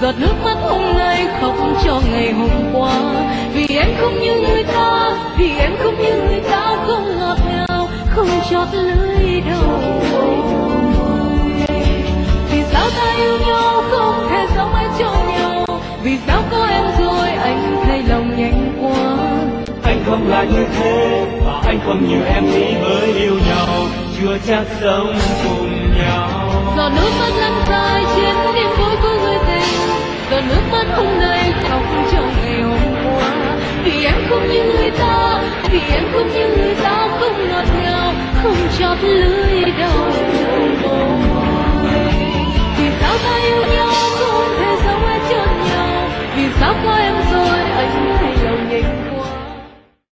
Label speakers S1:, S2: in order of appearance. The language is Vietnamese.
S1: giọt nước mắt hôm nay khóc cho ngày hôm qua. Vì em không như người ta, vì em không như người ta, không ngọt ngào, không chót lưỡi đầu. Vì sao ta yêu nhau không thể sống mãi cho nhau? Vì sao có em rồi anh thay lòng nhanh quá?
S2: Anh không là như thế và anh không như em nghĩ, mới yêu nhau chưa chắc sống cùng nhau.
S1: Giọt nước mắt lăn dài trên niềm vui của người tình, giọt nước mắt hôm nay khóc cho ngày hôm qua. Vì em không như người ta, vì em không như người ta, không ngọt ngào, không chót lưỡi đầu.